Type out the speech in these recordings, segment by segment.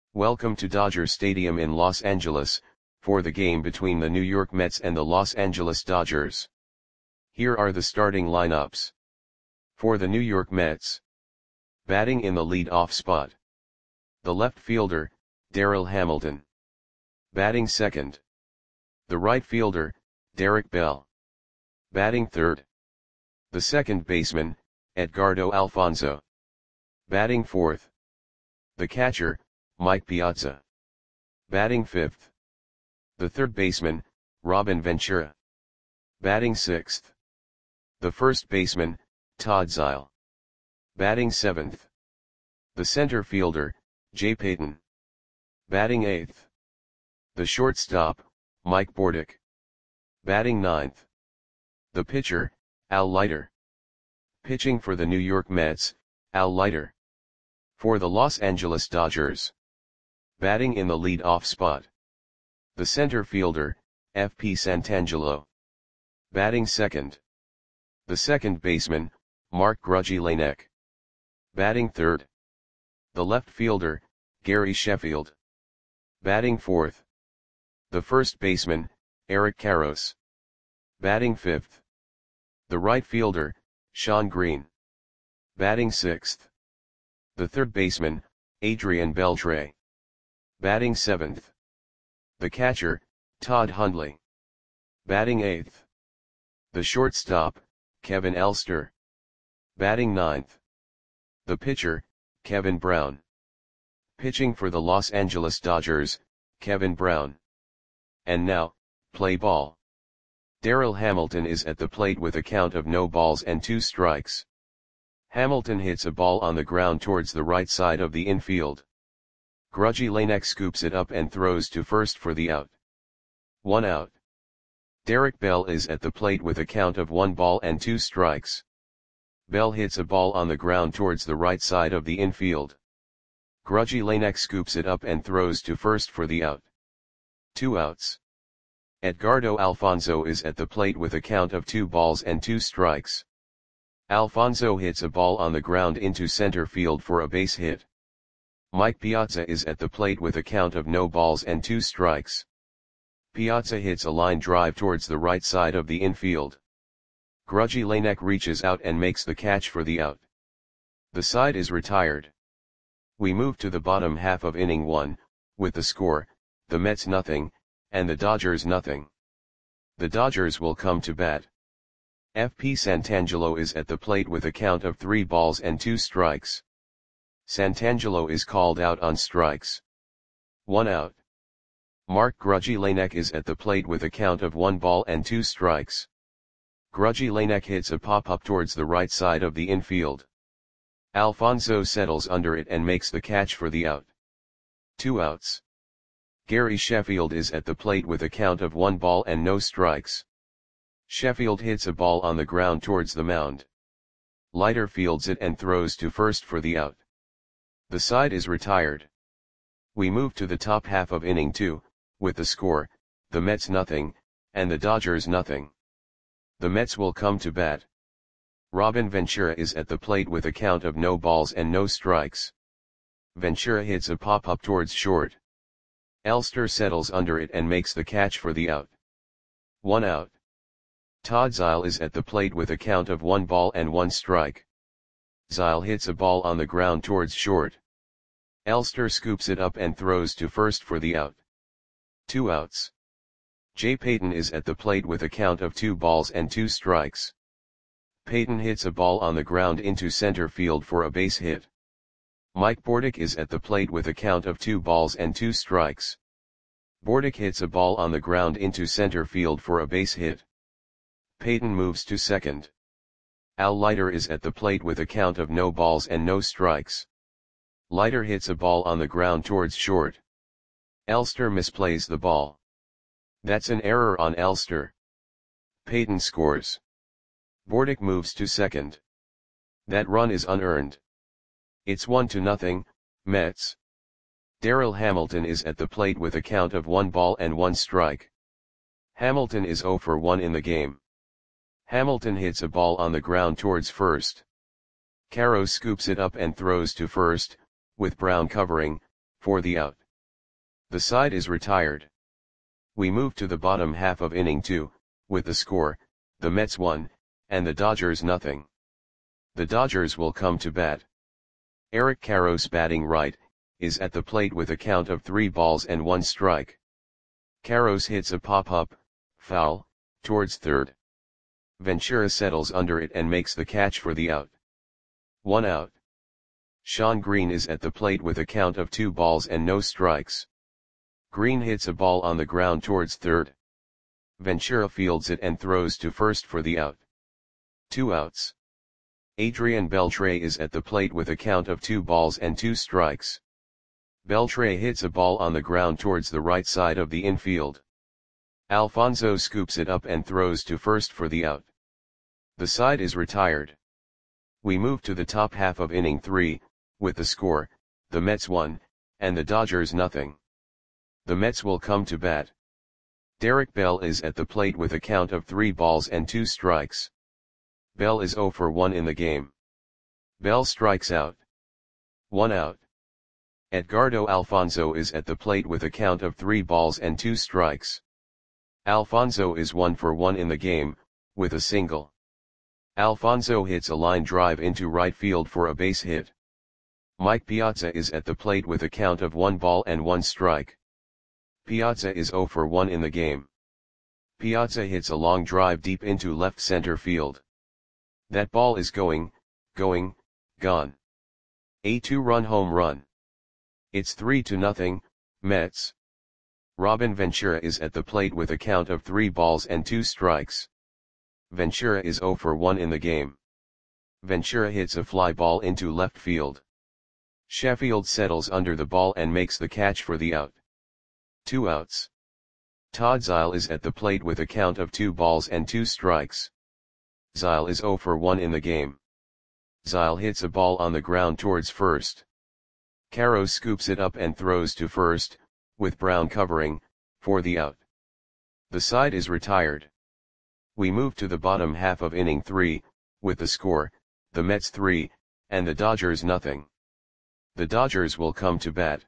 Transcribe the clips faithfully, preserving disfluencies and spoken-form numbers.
Welcome to Dodger Stadium in Los Angeles, for the game between the New York Mets and the Los Angeles Dodgers. Here are the starting lineups. For the New York Mets. Batting in the lead-off spot. The left fielder, Darryl Hamilton. Batting second. The right fielder, Derek Bell. Batting third. The second baseman, Edgardo Alfonzo. Batting fourth. The catcher, Mike Piazza. Batting fifth. The third baseman, Robin Ventura. Batting sixth. The first baseman, Todd Zeile. Batting seventh. The center fielder, Jay Payton. Batting eighth. The shortstop, Mike Bordick. Batting ninth. The pitcher, Al Leiter. Pitching for the New York Mets, Al Leiter. For the Los Angeles Dodgers. Batting in the lead-off spot. The center fielder, F P Santangelo. Batting second. The second baseman, Mark Grudzielanek. Batting third. The left fielder, Gary Sheffield. Batting fourth. The first baseman, Eric Karros. Batting fifth. The right fielder, Shawn Green. Batting sixth. The third baseman, Adrian Beltre. Batting seventh. The catcher, Todd Hundley. Batting eighth. The shortstop, Kevin Elster. Batting ninth. The pitcher, Kevin Brown. Pitching for the Los Angeles Dodgers, Kevin Brown. And now, play ball. Darryl Hamilton is at the plate with a count of no balls and two strikes. Hamilton hits a ball on the ground towards the right side of the infield. Grudzielanek scoops it up and throws to first for the out. One out. Derek Bell is at the plate with a count of one ball and two strikes. Bell hits a ball on the ground towards the right side of the infield. Grudzielanek scoops it up and throws to first for the out. Two outs. Edgardo Alfonzo is at the plate with a count of two balls and two strikes. Alfonzo hits a ball on the ground into center field for a base hit. Mike Piazza is at the plate with a count of no balls and two strikes. Piazza hits a line drive towards the right side of the infield. Grudzielanek reaches out and makes the catch for the out. The side is retired. We move to the bottom half of inning one, with the score, the Mets nothing, and the Dodgers nothing. The Dodgers will come to bat. F P Santangelo is at the plate with a count of three balls and two strikes. Santangelo is called out on strikes. One out. Mark Grudzielanek is at the plate with a count of one ball and two strikes. Grudzielanek hits a pop-up towards the right side of the infield. Alfonzo settles under it and makes the catch for the out. Two outs. Gary Sheffield is at the plate with a count of one ball and no strikes. Sheffield hits a ball on the ground towards the mound. Leiter fields it and throws to first for the out. The side is retired. We move to the top half of inning two, with the score, the Mets nothing, and the Dodgers nothing. The Mets will come to bat. Robin Ventura is at the plate with a count of no balls and no strikes. Ventura hits a pop-up towards short. Elster settles under it and makes the catch for the out. One out. Todd Zeile is at the plate with a count of one ball and one strike. Zeile hits a ball on the ground towards short. Elster scoops it up and throws to first for the out. Two outs. Jay Payton is at the plate with a count of two balls and two strikes. Payton hits a ball on the ground into center field for a base hit. Mike Bordick is at the plate with a count of two balls and two strikes. Bordick hits a ball on the ground into center field for a base hit. Payton moves to second. Al Leiter is at the plate with a count of no balls and no strikes. Leiter hits a ball on the ground towards short. Elster misplays the ball. That's an error on Elster. Payton scores. Bordick moves to second. That run is unearned. It's one to nothing, Mets. Darryl Hamilton is at the plate with a count of one ball and one strike. Hamilton is zero for one in the game. Hamilton hits a ball on the ground towards first. Karros scoops it up and throws to first, with Brown covering, for the out. The side is retired. We move to the bottom half of inning two, with the score, the Mets one, and the Dodgers nothing. The Dodgers will come to bat. Eric Karros, batting right, is at the plate with a count of three balls and one strike. Karros hits a pop-up, foul, towards third. Ventura settles under it and makes the catch for the out. One out. Shawn Green is at the plate with a count of two balls and no strikes. Green hits a ball on the ground towards third. Ventura fields it and throws to first for the out. Two outs. Adrian Beltre is at the plate with a count of two balls and two strikes. Beltre hits a ball on the ground towards the right side of the infield. Alfonso scoops it up and throws to first for the out. The side is retired. We move to the top half of inning three, with the score, the Mets one, and the Dodgers nothing. The Mets will come to bat. Derek Bell is at the plate with a count of three balls and two strikes. Bell is zero for one in the game. Bell strikes out. One out. Edgardo Alfonso is at the plate with a count of three balls and two strikes. Alfonso is one for one in the game, with a single. Alfonso hits a line drive into right field for a base hit. Mike Piazza is at the plate with a count of one ball and one strike. Piazza is zero for one in the game. Piazza hits a long drive deep into left center field. That ball is going, going, gone. A two-run home run. It's three to nothing, Mets. Robin Ventura is at the plate with a count of three balls and two strikes. Ventura is zero for one in the game. Ventura hits a fly ball into left field. Sheffield settles under the ball and makes the catch for the out. Two outs. Todd Zeile is at the plate with a count of two balls and two strikes. Zeile is zero for one in the game. Zeile hits a ball on the ground towards first. Karros scoops it up and throws to first, with Brown covering, for the out. The side is retired. We move to the bottom half of inning three, with the score, the Mets three, and the Dodgers nothing. The Dodgers will come to bat.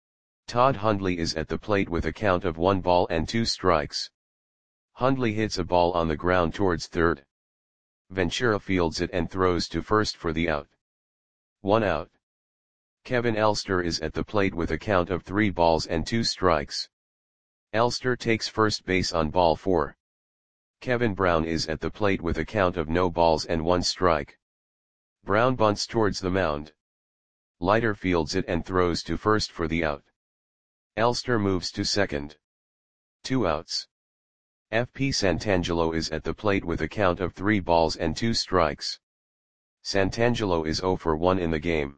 Todd Hundley is at the plate with a count of one ball and two strikes. Hundley hits a ball on the ground towards third. Ventura fields it and throws to first for the out. One out. Kevin Elster is at the plate with a count of three balls and two strikes. Elster takes first base on ball four. Kevin Brown is at the plate with a count of no balls and one strike. Brown bunts towards the mound. Leiter fields it and throws to first for the out. Elster moves to second. Two outs. F P Santangelo is at the plate with a count of three balls and two strikes. Santangelo is zero for one in the game.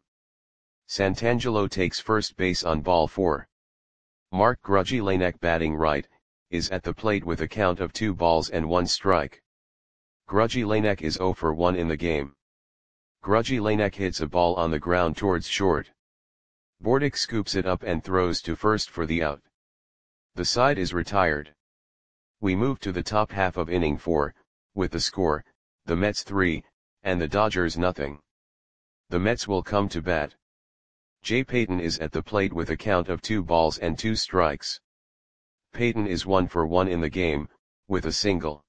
Santangelo takes first base on ball four. Mark Grudzielanek, batting right, is at the plate with a count of two balls and one strike. Grudzielanek is zero for one in the game. Grudzielanek hits a ball on the ground towards short. Bordick scoops it up and throws to first for the out. The side is retired. We move to the top half of inning four, with the score, the Mets three, and the Dodgers nothing. The Mets will come to bat. Jay Payton is at the plate with a count of two balls and two strikes. Payton is one for one in the game, with a single.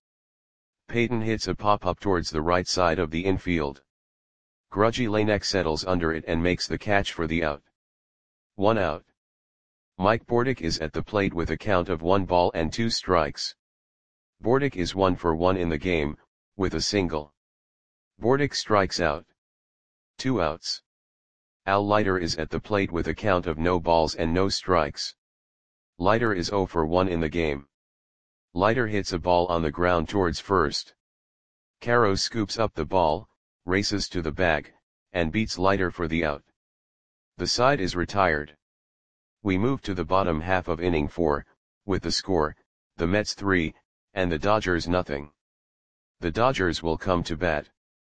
Payton hits a pop-up towards the right side of the infield. Grudzielanek settles under it and makes the catch for the out. One out. Mike Bordick is at the plate with a count of one ball and two strikes. Bordick is one for one in the game, with a single. Bordick strikes out. Two outs. Al Leiter is at the plate with a count of no balls and no strikes. Leiter is zero for one in the game. Leiter hits a ball on the ground towards first. Karros scoops up the ball, races to the bag, and beats Leiter for the out. The side is retired. We move to the bottom half of inning four, with the score, the Mets three, and the Dodgers nothing. The Dodgers will come to bat.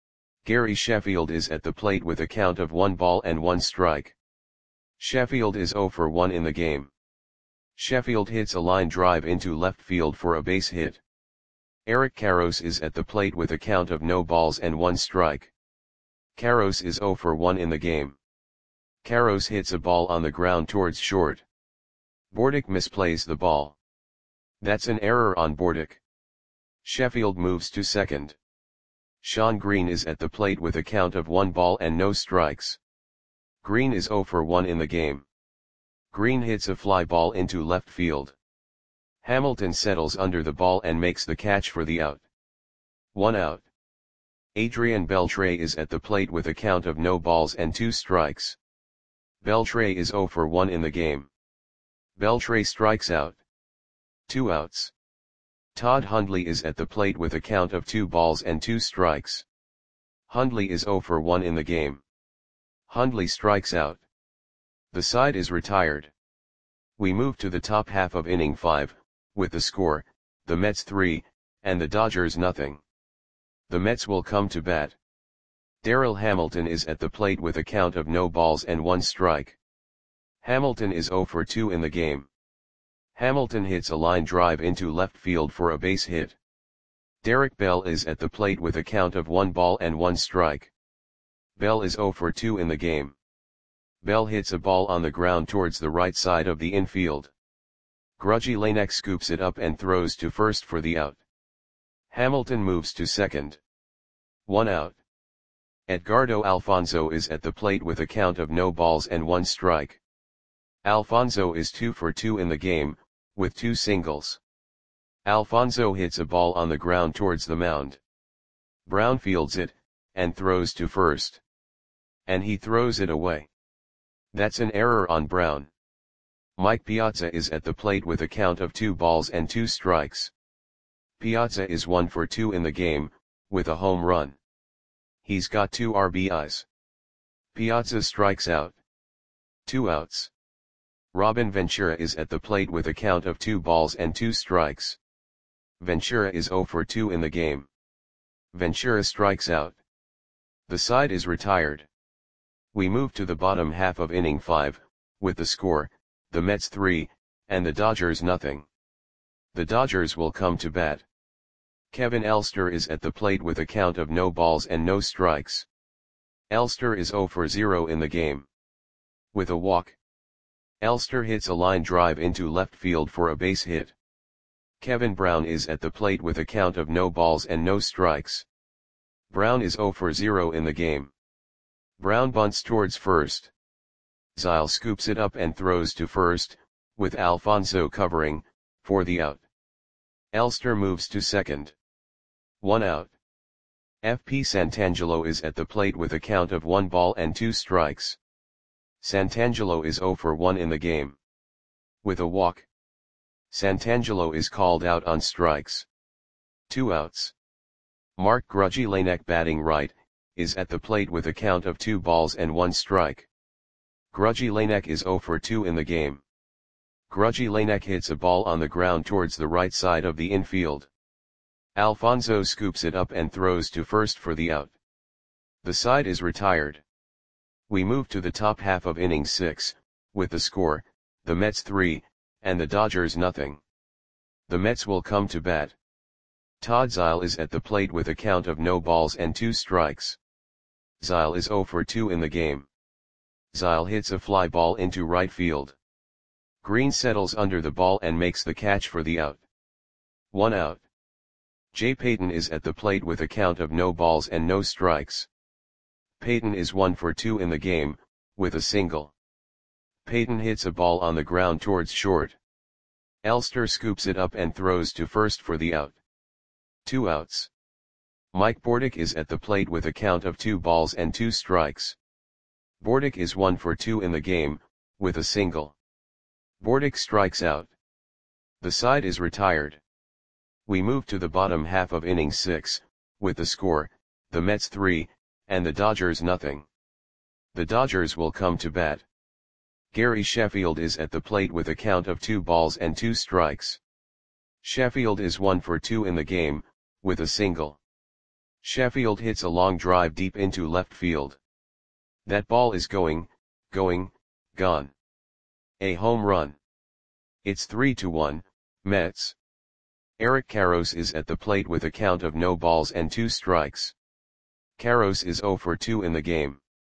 Gary Sheffield is at the plate with a count of one ball and one strike. Sheffield is zero for one in the game. Sheffield hits a line drive into left field for a base hit. Eric Karros is at the plate with a count of no balls and one strike. Karros is zero for one in the game. Karros hits a ball on the ground towards short. Bordick misplays the ball. That's an error on Bordick. Sheffield moves to second. Sean Green is at the plate with a count of one ball and no strikes. Green is zero for one in the game. Green hits a fly ball into left field. Hamilton settles under the ball and makes the catch for the out. One out. Adrian Beltre is at the plate with a count of no balls and two strikes. Beltre is zero for one in the game. Beltre strikes out. Two outs. Todd Hundley is at the plate with a count of two balls and two strikes. Hundley is zero for one in the game. Hundley strikes out. The side is retired. We move to the top half of inning five, with the score, the Mets three, and the Dodgers nothing. The Mets will come to bat. Darryl Hamilton is at the plate with a count of no balls and one strike. Hamilton is zero for two in the game. Hamilton hits a line drive into left field for a base hit. Derek Bell is at the plate with a count of one ball and one strike. Bell is zero for two in the game. Bell hits a ball on the ground towards the right side of the infield. Grudgy Lanek scoops it up and throws to first for the out. Hamilton moves to second. One out. Edgardo Alfonzo is at the plate with a count of no balls and one strike. Alfonzo is two for two in the game, with two singles. Alfonzo hits a ball on the ground towards the mound. Brown fields it, and throws to first. And he throws it away. That's an error on Brown. Mike Piazza is at the plate with a count of two balls and two strikes. Piazza is one for two in the game, with a home run. He's got two R B Is. Piazza strikes out. Two outs. Robin Ventura is at the plate with a count of two balls and two strikes. Ventura is zero for two in the game. Ventura strikes out. The side is retired. We move to the bottom half of inning five, with the score, the Mets three, and the Dodgers nothing. The Dodgers will come to bat. Kevin Elster is at the plate with a count of no balls and no strikes. Elster is zero for zero in the game. With a walk, Elster hits a line drive into left field for a base hit. Kevin Brown is at the plate with a count of no balls and no strikes. Brown is zero for zero in the game. Brown bunts towards first. Zile scoops it up and throws to first, with Alfonzo covering, for the out. Elster moves to second. One out. F P Santangelo is at the plate with a count of one ball and two strikes. Santangelo is zero for one in the game. With a walk, Santangelo is called out on strikes. Two outs. Mark Grudgy Lanek, batting right, is at the plate with a count of two balls and one strike. Grudgy Lanek is zero for two in the game. Grudgy Lanek hits a ball on the ground towards the right side of the infield. Alfonzo scoops it up and throws to first for the out. The side is retired. We move to the top half of inning six, with the score, the Mets three, and the Dodgers nothing. The Mets will come to bat. Todd Zile is at the plate with a count of no balls and two strikes. Zile is zero for two in the game. Zile hits a fly ball into right field. Green settles under the ball and makes the catch for the out. One out. Jay Payton is at the plate with a count of no balls and no strikes. Payton is one for two in the game, with a single. Payton hits a ball on the ground towards short. Elster scoops it up and throws to first for the out. Two outs. Mike Bordick is at the plate with a count of two balls and two strikes. Bordick is one for two in the game, with a single. Bordick strikes out. The side is retired. We move to the bottom half of inning six, with the score, the Mets three, and the Dodgers nothing. The Dodgers will come to bat. Gary Sheffield is at the plate with a count of two balls and two strikes. Sheffield is one for two in the game, with a single. Sheffield hits a long drive deep into left field. That ball is going, going, gone. A home run. It's three to one, Mets. Eric Karros is at the plate with a count of no balls and two strikes. Karros is zero for two in the game.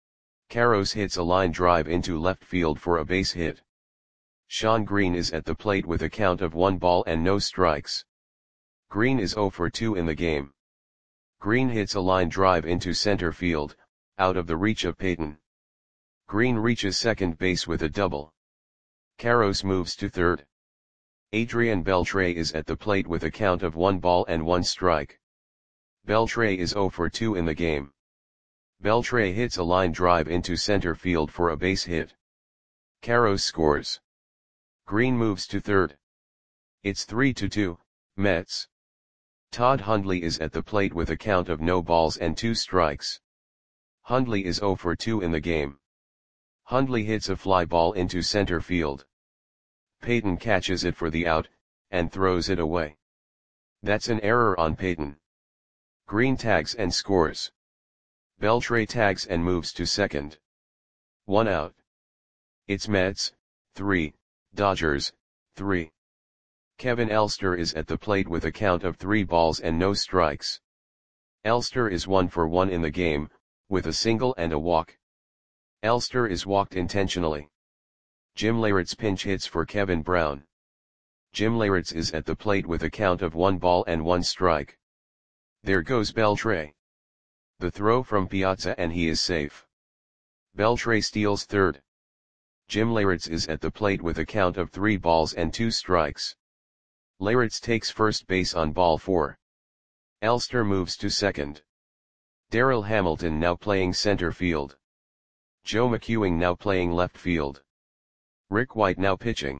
Karros hits a line drive into left field for a base hit. Shawn Green is at the plate with a count of one ball and no strikes. Green is zero for two in the game. Green hits a line drive into center field, out of the reach of Peyton. Green reaches second base with a double. Karros moves to third. Adrian Beltre is at the plate with a count of one ball and one strike. Beltre is zero for two in the game. Beltre hits a line drive into center field for a base hit. Karros scores. Green moves to third. It's three to two, Mets. Todd Hundley is at the plate with a count of no balls and two strikes. Hundley is zero for two in the game. Hundley hits a fly ball into center field. Peyton catches it for the out, and throws it away. That's an error on Peyton. Green tags and scores. Beltre tags and moves to second. One out. It's Mets, three, Dodgers, three. Kevin Elster is at the plate with a count of three balls and no strikes. Elster is one for one in the game, with a single and a walk. Elster is walked intentionally. Jim Leyritz pinch hits for Kevin Brown. Jim Leyritz is at the plate with a count of one ball and one strike. There goes Beltre. The throw from Piazza and he is safe. Beltre steals third. Jim Leyritz is at the plate with a count of three balls and two strikes. Leyritz takes first base on ball four. Elster moves to second. Darryl Hamilton now playing center field. Joe McEwing now playing left field. Rick White now pitching.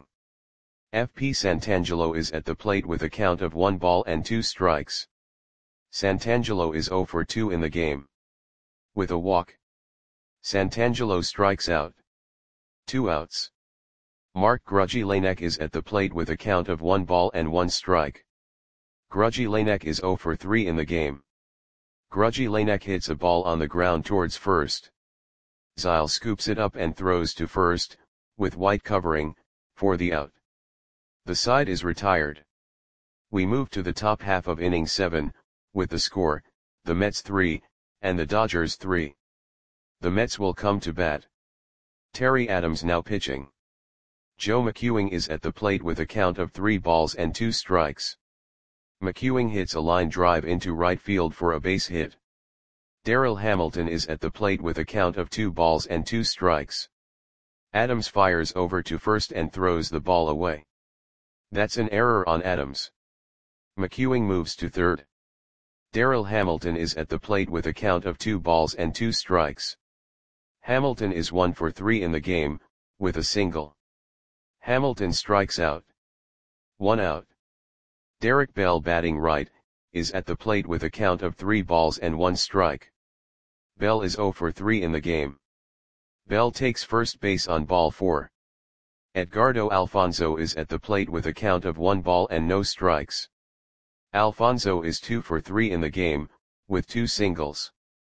F P Santangelo is at the plate with a count of one ball and two strikes. Santangelo is zero for two in the game. With a walk. Santangelo strikes out. Two outs. Mark Grudzielanek is at the plate with a count of one ball and one strike. Grudzielanek is zero for three in the game. Grudzielanek hits a ball on the ground towards first. Zyle scoops it up and throws to first, with White covering, for the out. The side is retired. We move to the top half of inning seven, with the score, the Mets three, and the Dodgers three. The Mets will come to bat. Terry Adams now pitching. Joe McEwing is at the plate with a count of three balls and two strikes. McEwing hits a line drive into right field for a base hit. Darryl Hamilton is at the plate with a count of two balls and two strikes. Adams fires over to first and throws the ball away. That's an error on Adams. McEwing moves to third. Darryl Hamilton is at the plate with a count of two balls and two strikes. Hamilton is one for three in the game, with a single. Hamilton strikes out. One out. Derek Bell batting right, is at the plate with a count of three balls and one strike. Bell is zero for three in the game. Bell takes first base on ball four. Edgardo Alfonzo is at the plate with a count of one ball and no strikes. Alfonzo is two for three in the game, with two singles.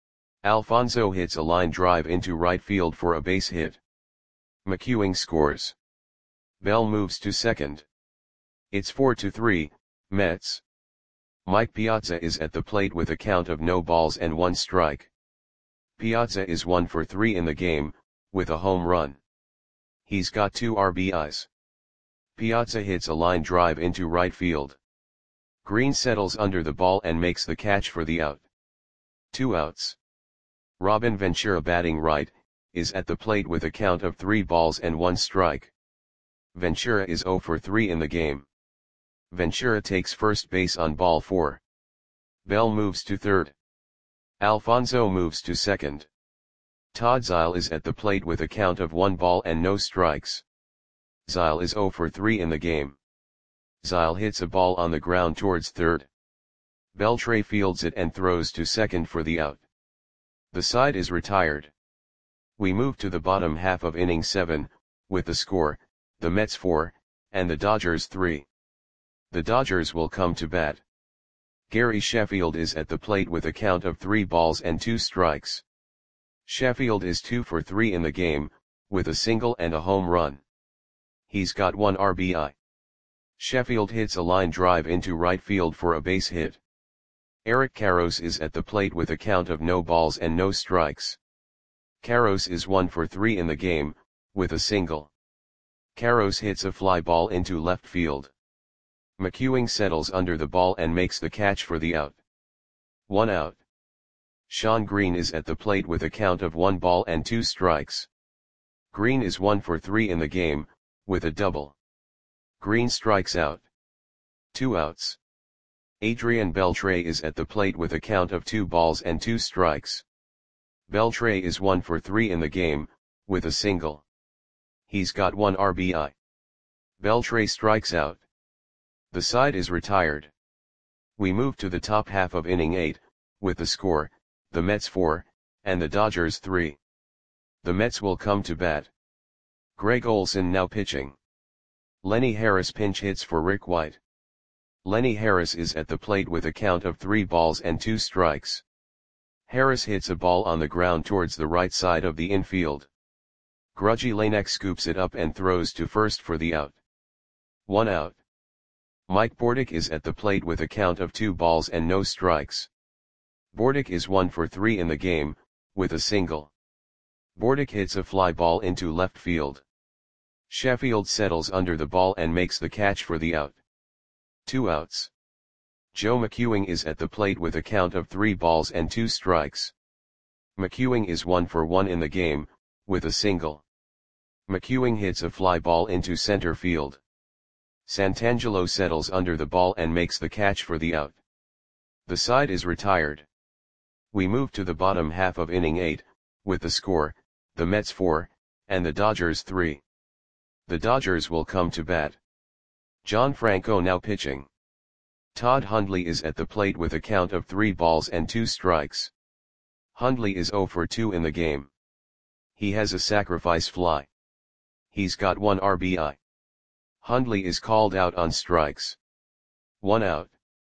Alfonzo hits a line drive into right field for a base hit. McEwing scores. Bell moves to second. It's four to three, Mets. Mike Piazza is at the plate with a count of no balls and one strike. Piazza is one for three in the game, with a home run. He's got two R B Is. Piazza hits a line drive into right field. Green settles under the ball and makes the catch for the out. Two outs. Robin Ventura batting right, is at the plate with a count of three balls and one strike. Ventura is zero for three in the game. Ventura takes first base on ball four. Bell moves to third. Alfonzo moves to second. Todd Zyle is at the plate with a count of one ball and no strikes. Zyle is zero for three in the game. Zyle hits a ball on the ground towards third. Beltre fields it and throws to second for the out. The side is retired. We move to the bottom half of inning seven, with the score, the Mets four, and the Dodgers three. The Dodgers will come to bat. Gary Sheffield is at the plate with a count of three balls and two strikes. Sheffield is two for three in the game, with a single and a home run. He's got one R B I. Sheffield hits a line drive into right field for a base hit. Eric Karros is at the plate with a count of no balls and no strikes. Carros is one for three in the game, with a single. Carros hits a fly ball into left field. McEwing settles under the ball and makes the catch for the out. One out. Shawn Green is at the plate with a count of one ball and two strikes. Green is one for three in the game, with a double. Green strikes out. Two outs. Adrian Beltre is at the plate with a count of two balls and two strikes. Beltre is one for three in the game, with a single. He's got one R B I. Beltre strikes out. The side is retired. We move to the top half of inning eight, with the score, the Mets four, and the Dodgers three. The Mets will come to bat. Greg Olson now pitching. Lenny Harris pinch hits for Rick White. Lenny Harris is at the plate with a count of three balls and two strikes. Harris hits a ball on the ground towards the right side of the infield. Grudgy Lanek scoops it up and throws to first for the out. One out. Mike Bordick is at the plate with a count of two balls and no strikes. Bordick is one for three in the game, with a single. Bordick hits a fly ball into left field. Sheffield settles under the ball and makes the catch for the out. Two outs. Joe McEwing is at the plate with a count of three balls and two strikes. McEwing is one for one in the game, with a single. McEwing hits a fly ball into center field. Santangelo settles under the ball and makes the catch for the out. The side is retired. We move to the bottom half of inning eight, with the score, the Mets four, and the Dodgers three. The Dodgers will come to bat. John Franco now pitching. Todd Hundley is at the plate with a count of three balls and two strikes. Hundley is zero for two in the game. He has a sacrifice fly. He's got one R B I. Hundley is called out on strikes. One out.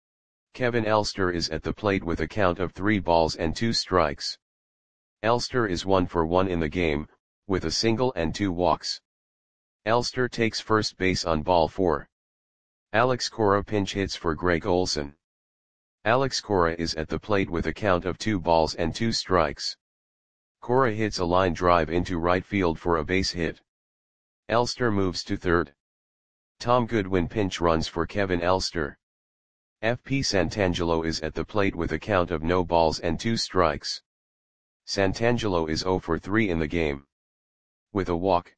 Kevin Elster is at the plate with a count of three balls and two strikes. Elster is one for one in the game, with a single and two walks. Elster takes first base on ball four. Alex Cora pinch hits for Greg Olson. Alex Cora is at the plate with a count of two balls and two strikes. Cora hits a line drive into right field for a base hit. Elster moves to third. Tom Goodwin pinch runs for Kevin Elster. F P Santangelo is at the plate with a count of no balls and two strikes. Santangelo is zero for three in the game. With a walk.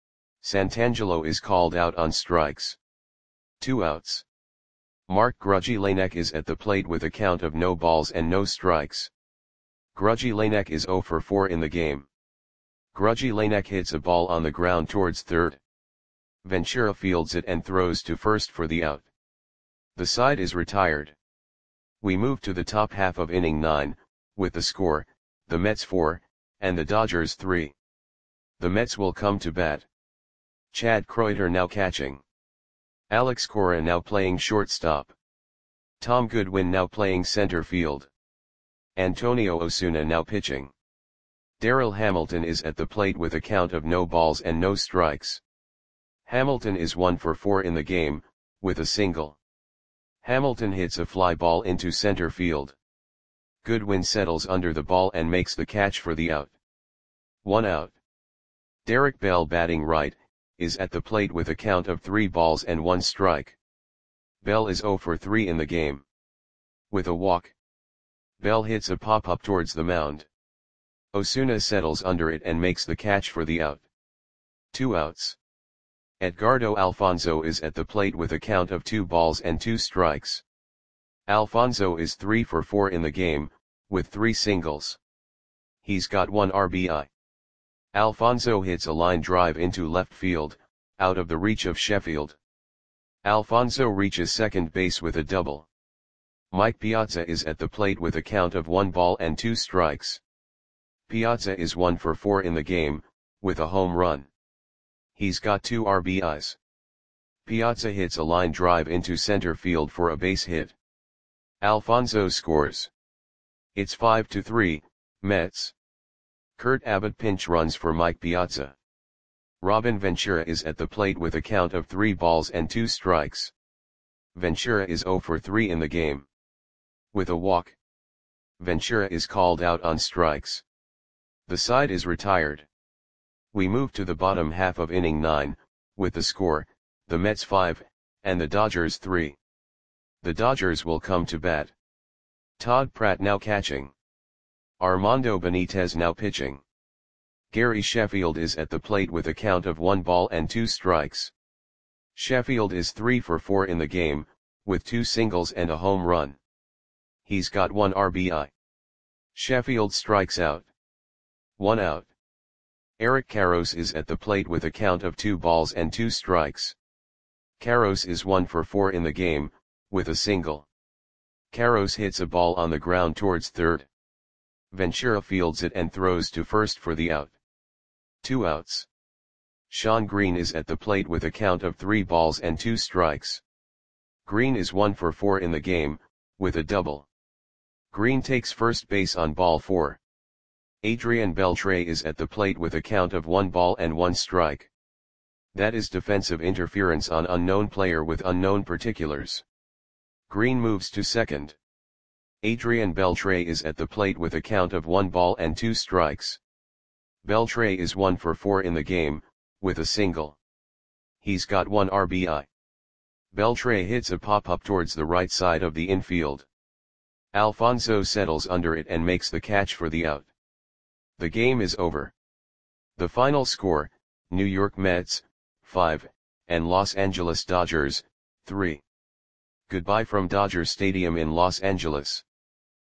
Santangelo is called out on strikes. Two outs. Mark Grudgy Lanek is at the plate with a count of no balls and no strikes. Grudgy Lanek is zero for four in the game. Grudgy Lanek hits a ball on the ground towards third. Ventura fields it and throws to first for the out. The side is retired. We move to the top half of inning nine, with the score, the Mets four, and the Dodgers three. The Mets will come to bat. Chad Kreuter now catching. Alex Cora now playing shortstop. Tom Goodwin now playing center field. Antonio Osuna now pitching. Darryl Hamilton is at the plate with a count of no balls and no strikes. Hamilton is one for four in the game, with a single. Hamilton hits a fly ball into center field. Goodwin settles under the ball and makes the catch for the out. One out. Derek Bell batting right, is at the plate with a count of three balls and one strike. Bell is zero for three in the game. With a walk. Bell hits a pop-up towards the mound. Osuna settles under it and makes the catch for the out. Two outs. Edgardo Alfonzo is at the plate with a count of two balls and two strikes. Alfonzo is three for four in the game, with three singles. He's got one R B I. Alfonzo hits a line drive into left field, out of the reach of Sheffield. Alfonzo reaches second base with a double. Mike Piazza is at the plate with a count of one ball and two strikes. Piazza is one for four in the game, with a home run. He's got two R B Is. Piazza hits a line drive into center field for a base hit. Alfonzo scores. It's five to three, Mets. Kurt Abbott pinch runs for Mike Piazza. Robin Ventura is at the plate with a count of three balls and two strikes. Ventura is zero for three in the game. With a walk. Ventura is called out on strikes. The side is retired. We move to the bottom half of inning nine, with the score, the Mets five, and the Dodgers three. The Dodgers will come to bat. Todd Pratt now catching. Armando Benitez now pitching. Gary Sheffield is at the plate with a count of one ball and two strikes. Sheffield is three for four in the game, with two singles and a home run. He's got one R B I. Sheffield strikes out. One out. Eric Karros is at the plate with a count of two balls and two strikes. Karros is one for four in the game, with a single. Karros hits a ball on the ground towards third. Ventura fields it and throws to first for the out. Two outs. Shawn Green is at the plate with a count of three balls and two strikes. Green is one for four in the game, with a double. Green takes first base on ball four. Adrian Beltre is at the plate with a count of one ball and one strike. That is defensive interference on unknown player with unknown particulars. Green moves to second. Adrian Beltre is at the plate with a count of one ball and two strikes. Beltre is one for four in the game, with a single. He's got one R B I. Beltre hits a pop-up towards the right side of the infield. Alfonso settles under it and makes the catch for the out. The game is over. The final score, New York Mets, five, and Los Angeles Dodgers, three. Goodbye from Dodger Stadium in Los Angeles.